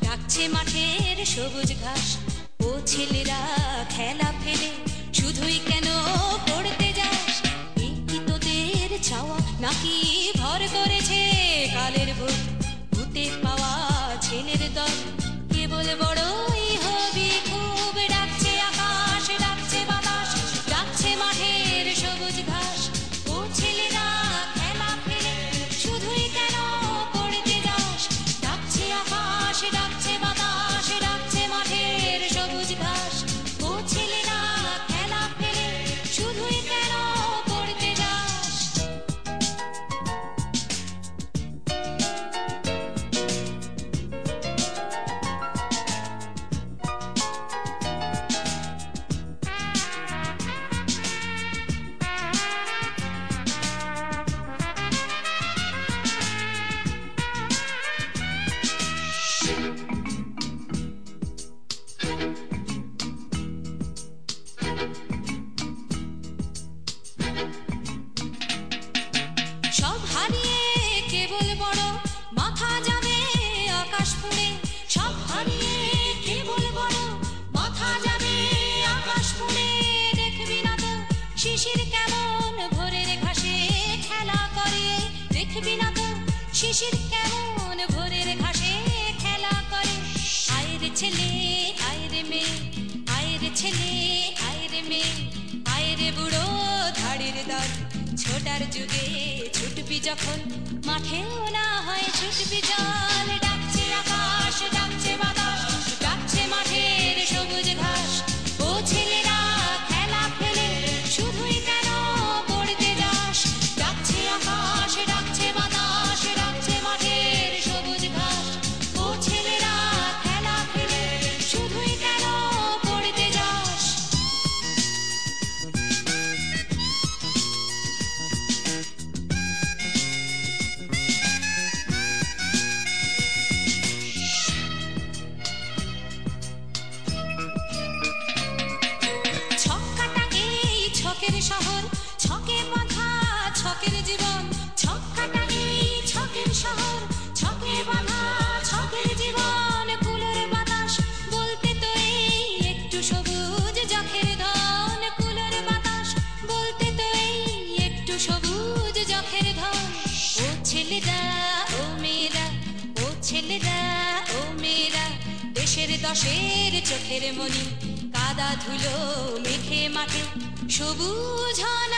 ডাকছে মাঠের সবুজ ঘাস, ও ছেলেরা খেলা ফেলে শুধুই কেন পড়তে যাস? এই কি তোদের চাওয়া নাকি ভর করেছে কালের ভূত? ভূতে পাওয়া ছেলের দল কেবল বড়ই হবি খুব। ডাকছে আকাশ, ডাকছে বাতাস, ডাকছে মাঠের সবুজ ঘাস, ও ছেলেরা খেলা ফেলে শুধুই কেন পড়তে যাস? ডাকছে আকাশ, ডাকছে বাতাস, ডাকছে মাঠের সবুজ ঘাস, ও ছেলেরা খেলা ফেলে শুধুই কেন পড়তে যাস? সব হারিয়ে কেবল বড় মাথা যাবে আকাশ ফুঁড়ে। সব হারিয়ে কেবল বড় মাথা যাবে আকাশ ফুঁড়ে। দেখবি না তো শিশির কেমন ভোরের ঘাসে খেলা করে? দেখবি না তো শিশির কেমন ভোরের ঘাসে খেলা করে? আয় রে ছেলে, আয় রে মেয়ে, আয় রে ছেলে, আয় রে মেয়ে, আয় রে বুড়ো ধাড়ির দল। ছোটার যুগে ছুটবি যখন মাঠেও না হয় ছুটবি জল। ডাকছে আকাশ, ডাকছে বাতাস, ডাকছে মাঠের সবুজ ঘাস, ও ছেলেরা খেলা ফেলে শুধুই কেন পড়তে যাস? ডাকছে আকাশ, ডাকছে বাতাস, ডাকছে মাঠের সবুজ ঘাস, ও ছেলেরা খেলা ফেলে শুধুই কেন পড়তে যাস? ছক্কাটা এই ছকের শহর, ছকে বাঁধা ছকের জীবন। ছক্কাটা এই ছকের শহর, ছকে বাঁধা ছকের জীবন। কুলোর বাতাস বলতে তো এই একটু সবুজ যখের ধন। কুলোর বাতাস বলতে তো এই একটু সবুজ যখের ধন। ও ছেলেরা, ও মেয়েরা, ও ছেলেরা, ও মেয়েরা, দেশের দশের চোখের মনি কাদা ধুলো মেখে মাঠে সবুজ